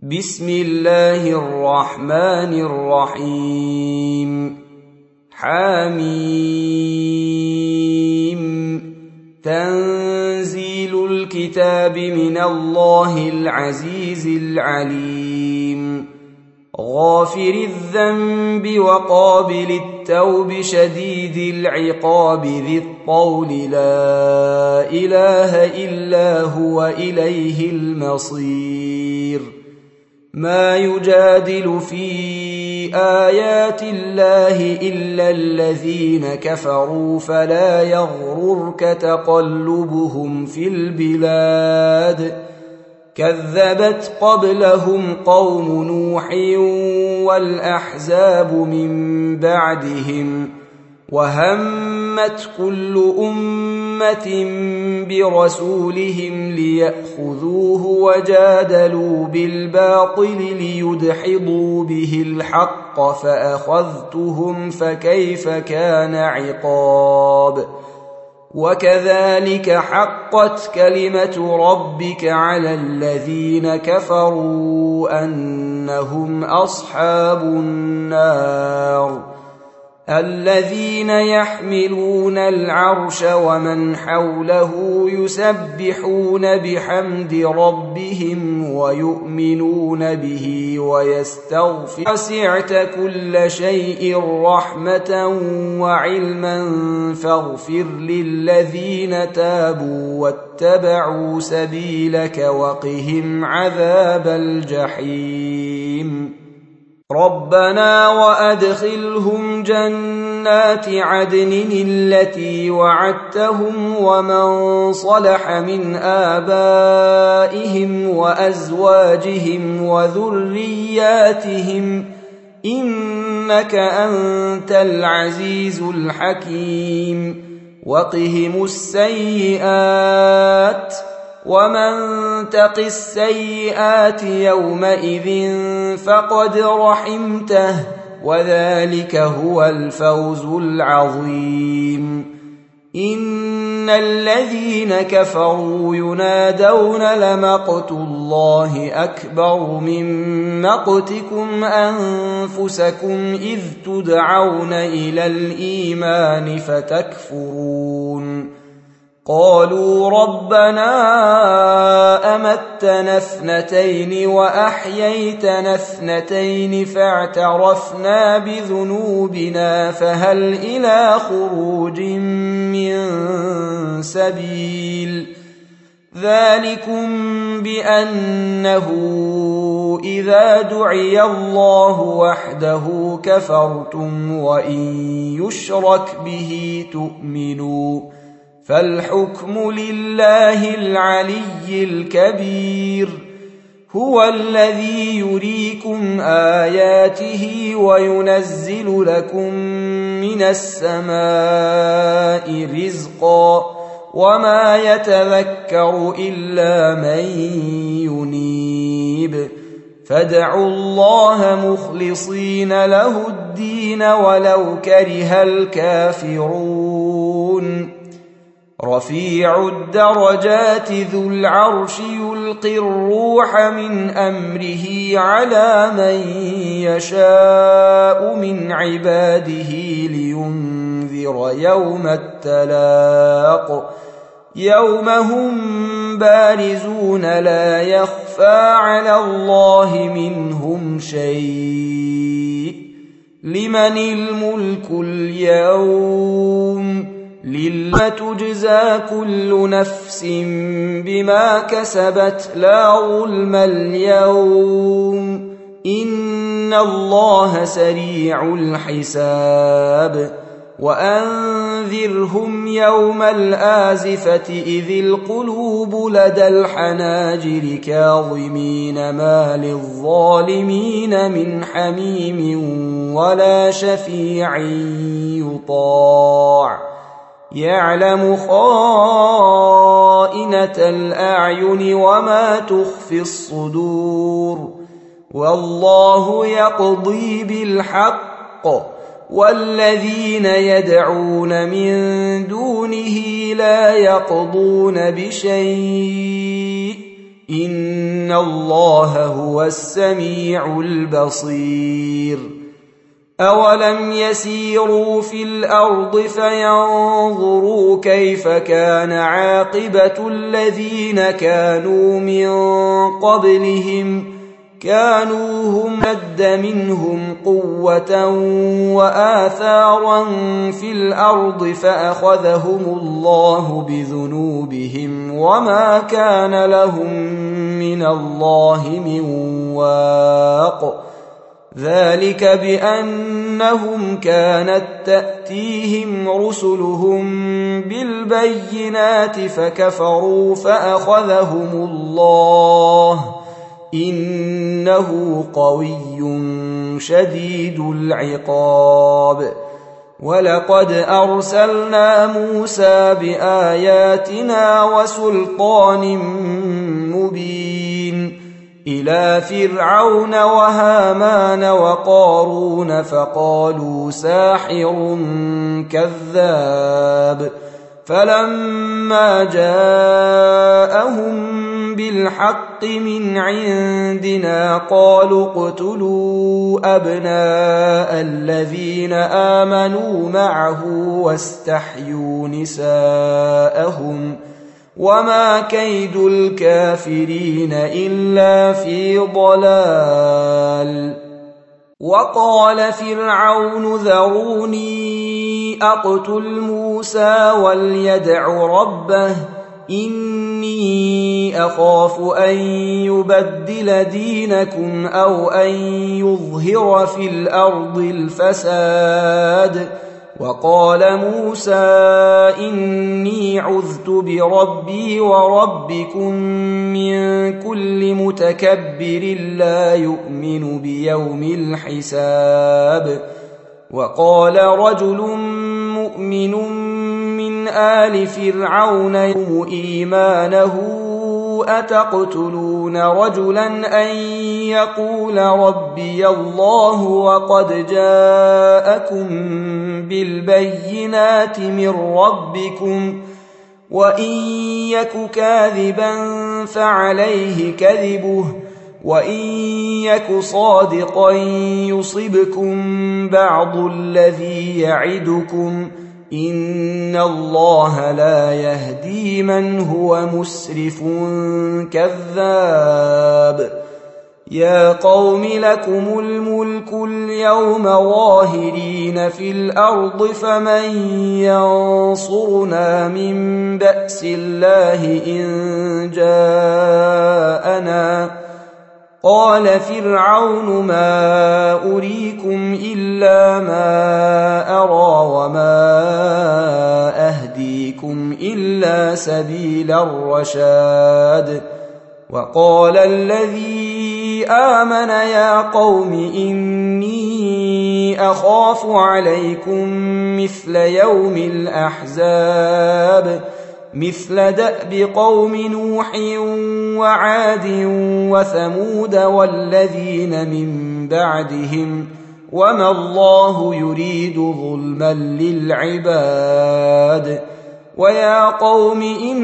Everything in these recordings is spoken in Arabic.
بسم الله الرحمن الرحيم حميم تنزيل الكتاب من الله العزيز العليم غافر الذنب وقابل التوب شديد العقاب ذي الطول لا إله إلا هو إليه المصير ما يجادل في آيات الله إلا الذين كفروا فلا يغررك تقلبهم في البلاد كذبت قبلهم قوم نوح والأحزاب من بعدهم وهمت كل أمة برسولهم ليأخذوه وجادلوا بالباطل ليدحضوا به الحق فأخذتهم فكيف كان عقاب وكذلك حقت كلمة ربك على الذين كفروا أنهم أصحاب النار الذين يحملون العرش ومن حوله يسبحون بحمد ربهم ويؤمنون به ويستغفرون وسعت كل شيء رحمة وعلما فاغفر للذين تابوا واتبعوا سبيلك وقهم عذاب الجحيم ربنا وأدخلهم جنات عدن التي وعدتهم ومن صلح من آبائهم وأزواجهم وذرياتهم إنك أنت العزيز الحكيم وقهم السيئات ومن تق السيئات يومئذ فقد رحمته وذلك هو الفوز العظيم إن الذين كفروا ينادون لمقت الله أكبر من مقتكم أنفسكم إذ تدعون إلى الإيمان فتكفرون قالوا ربنا أمتنا اثنتين وأحييتنا اثنتين فاعترفنا بذنوبنا فهل إلى خروج من سبيل ذلكم بأنه إذا دعي الله وحده كفرتم وإن يشرك به تؤمنوا فالحكم لله العلي الكبير هو الذي يريكم آياته وينزل لكم من السماء رزقا وما يتذكر إلا من ينيب فادعوا الله مخلصين له الدين ولو كره الكافرون رفيع الدرجات ذو العرش يلقي الروح من أمره على من يشاء من عباده لينذر يوم التلاق يوم هم بارزون لا يخفى على الله منهم شيء لمن الملك اليوم لما تجزى كل نفس بما كسبت لا ظلم اليوم إن الله سريع الحساب وأنذرهم يوم الآزفة إذ القلوب لدى الحناجر كاظمين ما للظالمين من حميم ولا شفيع يطاع يعلم خائنة الأعين وما تخفي الصدور والله يقضي بالحق والذين يدعون من دونه لا يقضون بشيء إن الله هو السميع البصير أولم يسيروا في الأرض فينظروا كيف كان عاقبة الذين كانوا من قبلهم كانوا هم أشد منهم قوة وآثارا في الأرض فأخذهم الله بذنوبهم وما كان لهم من الله من واق ذلك بأنهم كانت تأتيهم رسلهم بالبينات فكفروا فأخذهم الله إنه قوي شديد العقاب ولقد أرسلنا موسى بآياتنا وسلطان مبين إلى فرعون وهامان وقارون فقالوا ساحر كذاب فلما جاءهم بالحق من عندنا قالوا اقتلوا أبناء الذين آمنوا معه واستحيوا نساءهم وما كيد الكافرين إلا في ضلال وقال فرعون ذروني أقتل موسى وليدع ربه إني أخاف أن يبدل دينكم أو أن يظهر في الأرض الفساد وقال موسى إني عذت بربي وربكم من كل متكبر لا يؤمن بيوم الحساب وقال رجل مؤمن من آل فرعون يكتم إيمانه أتقتلون رجلا أن يقول ربي الله وقد جاءكم بالبينات من ربكم وإن يك كاذبا فعليه كذبه وإن يك صادقا يصبكم بعض الذي يعدكم إن الله لا يهدي من هو مسرف كذاب يا قوم لكم الملك اليوم ظاهرين في الأرض فمن ينصرنا من بأس الله إن جاءنا قال فرعون ما أريكم إلا ما أرى وما أهديكم إلا سبيل الرشاد وقال الذي آمن يا قوم إني أخاف عليكم مثل يوم الأحزاب مثل دأب قوم نوح وعاد وثمود والذين من بعدهم وما الله يريد ظلما للعباد ويا قوم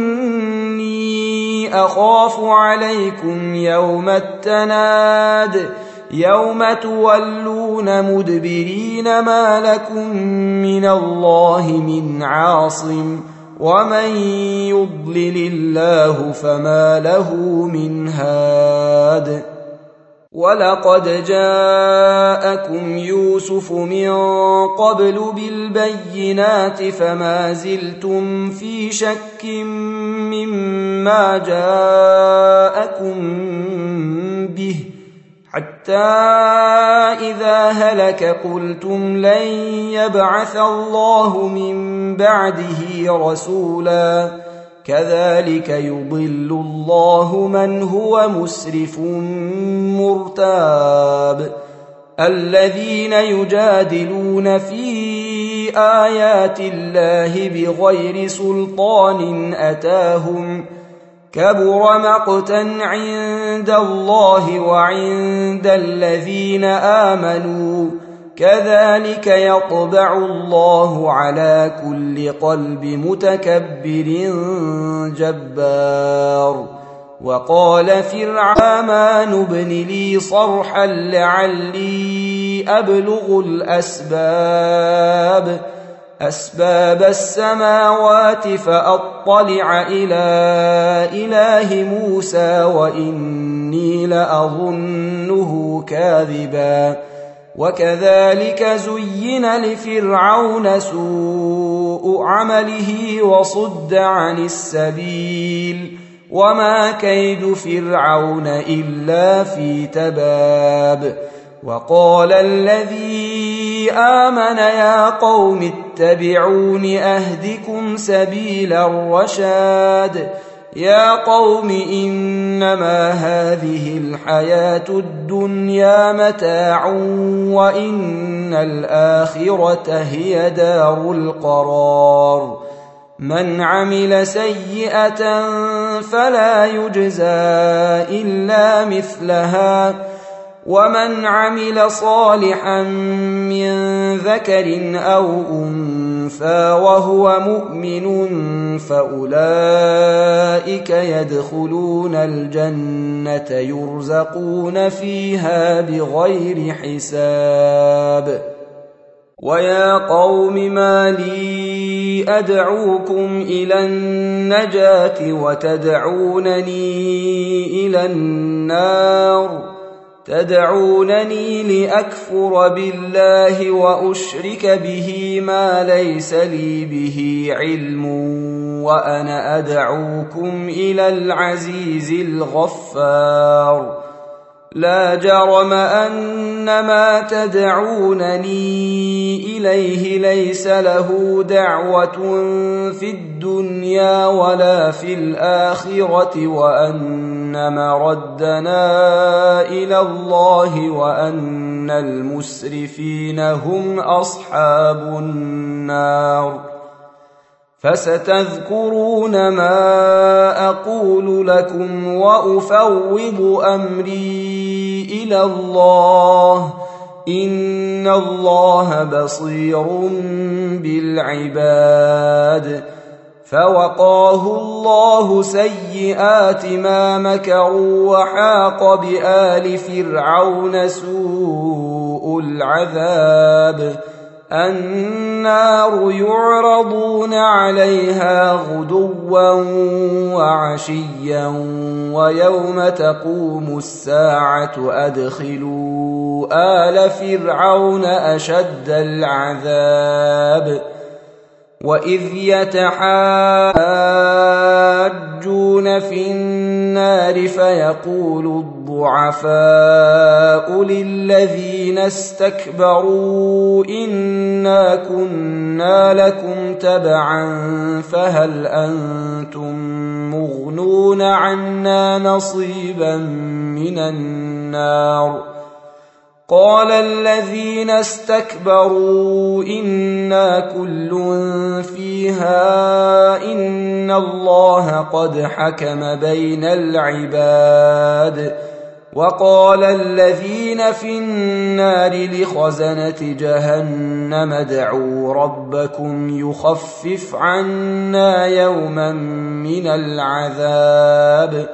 إني أخاف عليكم يوم التناد يوم تولون مدبرين ما لكم من الله من عاصم ومن يضلل الله فما له من هاد ولقد جاءكم يوسف من قبل بالبينات فما زلتم في شك مما جاءكم به حتى إذا هلك قلتم لن يبعث الله من بعده رسولا كذلك يضل الله من هو مسرف مرتاب الذين يجادلون في آيات الله بغير سلطان أتاهم كبر مقتا عند الله وعند الذين آمنوا كذلك يطبع الله على كل قلب متكبر جبار وقال فرعون ابن لي صرحا لعلي أبلغ أسباب السماوات فأطلع إلى إله موسى وإني لأظنه كاذبا وكذلك زين لفرعون سوء عمله وصد عن السبيل وما كيد فرعون إلا في تباب وقال الذي آمن يا قوم اتبعون أهدكم سبيل الرشاد يا قوم إنما هذه الحياة الدنيا متاع وإن الآخرة هي دار القرار من عمل سيئة فلا يجزى إلا مثلها ومن عمل صالحا من ذكر أو أنثى وهو مؤمن فأولئك يدخلون الجنة يرزقون فيها بغير حساب ويا قوم ما لي أدعوكم إلى النجاة وتدعونني إلى النار تدعونني لأكفر بالله وأشرك به ما ليس لي به علم وأنا أدعوكم إلى العزيز الغفار لا جرم أن ما تدعونني إليه ليس له دعوة في الدنيا ولا في الآخرة وأن مردنا إلى الله وأن المسرفين هم أصحاب النار فستذكرون ما أقول لكم وأفوض أمري إلى الله إن الله بصير بالعباد فوقاه الله سيئات ما مكروا وحاق بآل فرعون سوء العذاب النار يعرضون عليها غدوا وعشيا ويوم تقوم الساعة أدخلوا آل فرعون أشد العذاب وإذ يتحاجون في النار فيقول الضعفاء للذين استكبروا إنا كنا لكم تبعا فهل أنتم مغنون عنا نصيبا من النار قال الذين استكبروا إنا كل فيها إن الله قد حكم بين العباد وقال الذين في النار لخزنة جهنم ادعوا ربكم يخفف عنا يوما من العذاب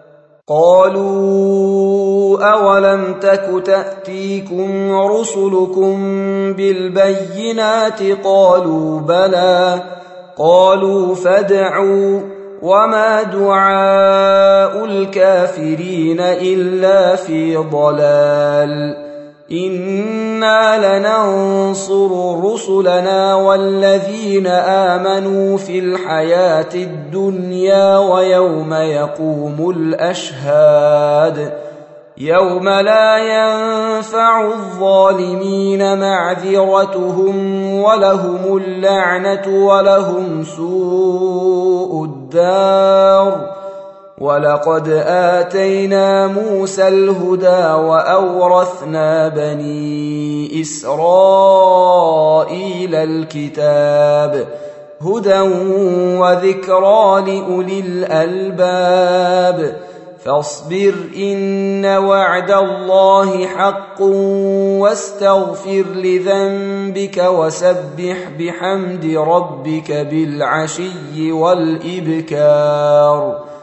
قالوا أولم تك تأتيكم رسلكم بالبينات قالوا بلى قالوا فادعوا وما دعاء الكافرين إلا في ضلال إنا لننصر رسلنا والذين آمنوا في الحياة الدنيا ويوم يقوم الأشهاد يوم لا ينفع الظالمين معذرتهم ولهم اللعنة ولهم سوء الدار ولقد آتينا موسى الهدى وأورثنا بني إسرائيل الكتاب هدى وذكرى لأولي الألباب فاصبر إن وعد الله حق واستغفر لذنبك وسبح بحمد ربك بالعشي والإبكار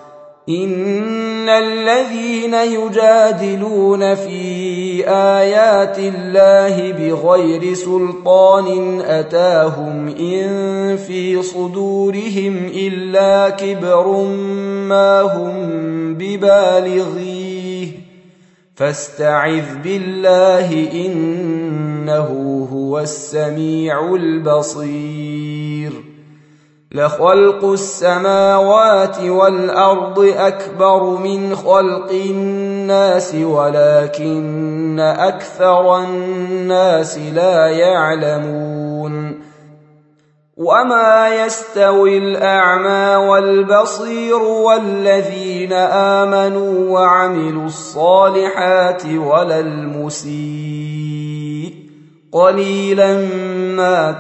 إن الذين يجادلون في آيات الله بغير سلطان أتاهم إن في صدورهم إلا كبر ما هم ببالغيه فاستعذ بالله إنه هو السميع البصير لخلق السماوات والأرض أكبر من خلق الناس ولكن أكثر الناس لا يعلمون وما يستوي الأعمى والبصير والذين آمنوا وعملوا الصالحات ولا المسيء قليلا ما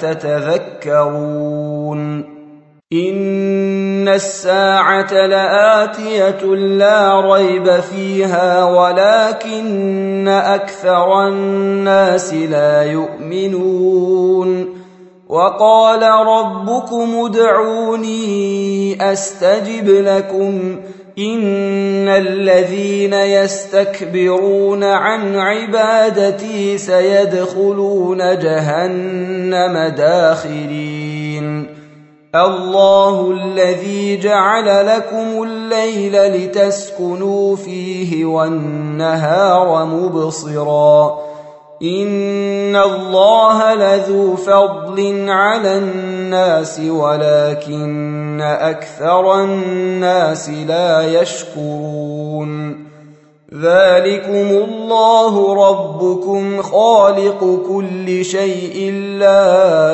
تتذكرون إن الساعة لآتية لا ريب فيها ولكن أكثر الناس لا يؤمنون وقال ربكم ادعوني أستجب لكم إن الذين يستكبرون عن عبادتي سيدخلون جهنم داخرين الله الذي جعل لكم الليل لتسكنوا فيه والنهار مبصرا إن الله لذو فضل على الناس ولكن أكثر الناس لا يشكرون ذلكم الله ربكم خالق كل شيء لا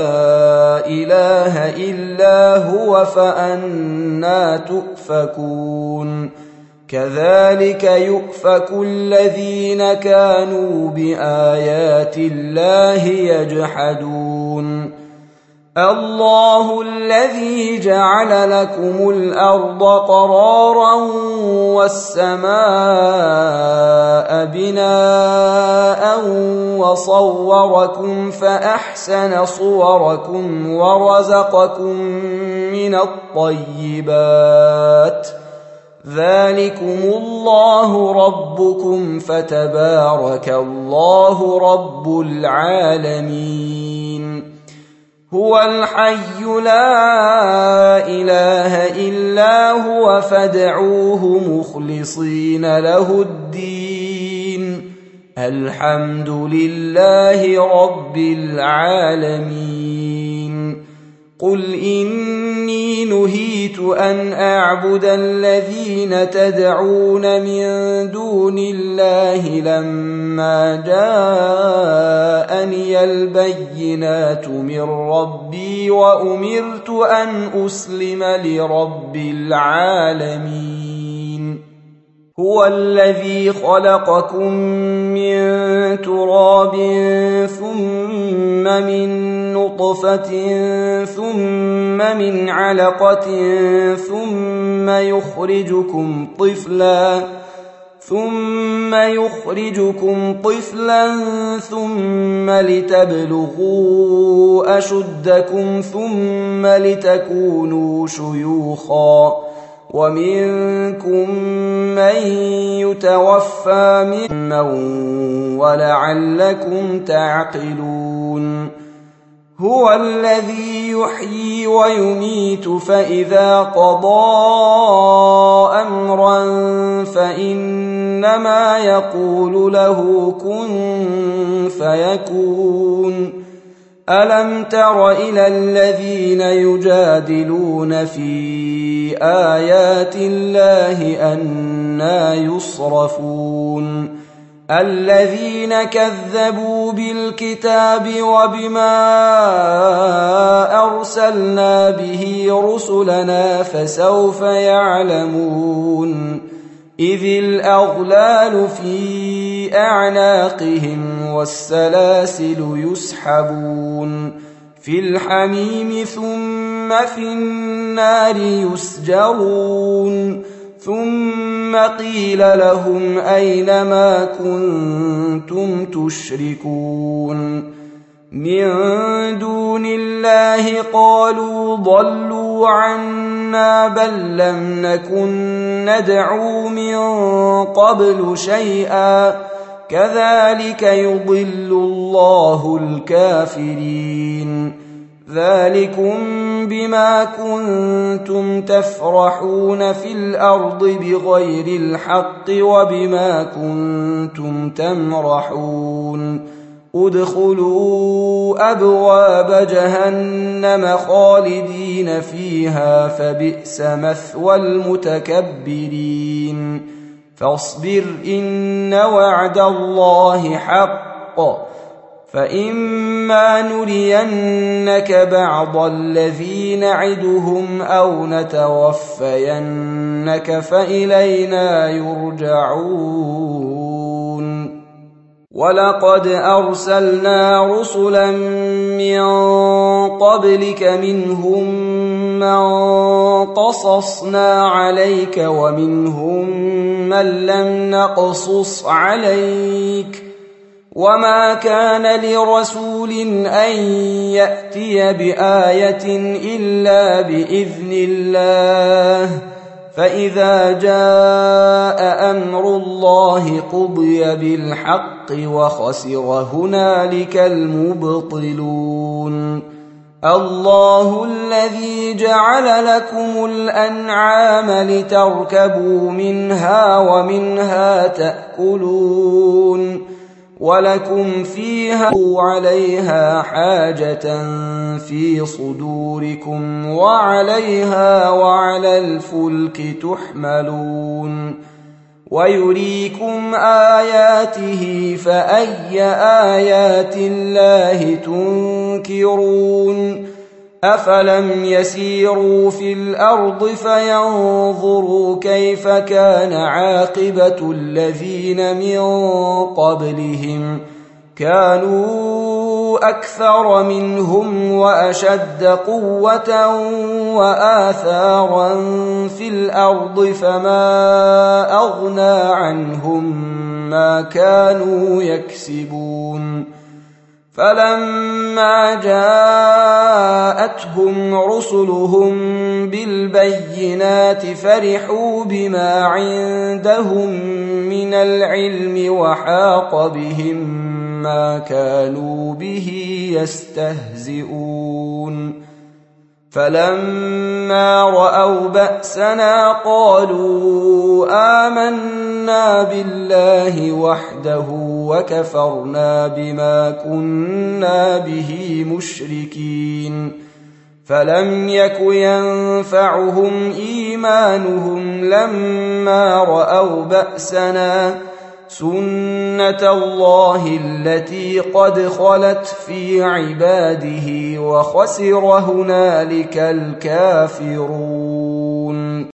إله إلا هو فأنى تؤفكون كذلك يؤفك الذين كانوا بآيات الله يجحدون الله الذي جعل لكم الأرض قرارا والسماء بناء وصوركم فأحسن صوركم ورزقكم من الطيبات ذلكم الله ربكم فتبارك الله رب العالمين هو الحي لا إله إلا هو فادعوه مخلصين له الدين الحمد لله رب العالمين قل إني نهيت أن أعبد الذين تدعون من دون الله لما جاءني البينات من ربي وأمرت أن أسلم لرب العالمين هو الذي خلقكم من تراب ثم من نطفة ثم من علقة ثم يخرجكم طفلا ثم لتبلغوا أشدكم ثم لتكونوا شيوخا ومنكم من يتوفى من ولعلكم تعقلون هو الذي يحيي ويميت فإذا قضى أمرا فإنما يقول له كن فيكون ألم تر إلى الذين يجادلون في آيات الله أنى يصرفون الذين كذبوا بالكتاب وبما أرسلنا به رسلنا فسوف يعلمون إذ الأغلال في أعناقهم والسلاسل يسحبون في الحميم ثم في النار يسجرون ثم قيل لهم أين ما كنتم تشركون من دون الله قالوا ضلوا عنا بل لم نكن ندعو من قبل شيئا كذلك يضل الله الكافرين ذلكم بما كنتم تفرحون في الأرض بغير الحق وبما كنتم تمرحون ادخلوا أبواب جهنم خالدين فيها فبئس مثوى المتكبرين فاصبر إن وعد الله حق فإما نرينك بعض الذي نعدهم أو نتوفينك فإلينا يرجعون ولقد أرسلنا رسلا من قبلك منهم من قصصنا عليك ومنهم من لم نقصص عليك وما كان لرسول أن يأتي بآية إلا بإذن الله فإذا جاء أمر الله قضي بالحق وخسر هنالك المبطلون الله الذي جعل لكم الأنعام لتركبوا منها ومنها تأكلون ولكم فيها عليها حاجة في صدوركم وعليها وعلى الفلك تحملون ويريكم آياته فأي آيات الله تنكرون أفلم يسيروا في الأرض فينظروا كيف كان عاقبة الذين من قبلهم كانوا أكثر منهم وأشد قوة وآثارا في الأرض فما أغنى عنهم ما كانوا يكسبون فلما جاءتهم رسلهم بالبينات فرحوا بما عندهم من العلم وحاق بهم ما كانوا به يستهزئون فلما رأوا بأسنا قالوا آمنا بالله وحده وكفرنا بما كنا به مشركين فلم يك ينفعهم إيمانهم لما رأوا بأسنا سنة الله التي قد خلت في عباده وخسر هنالك الكافرون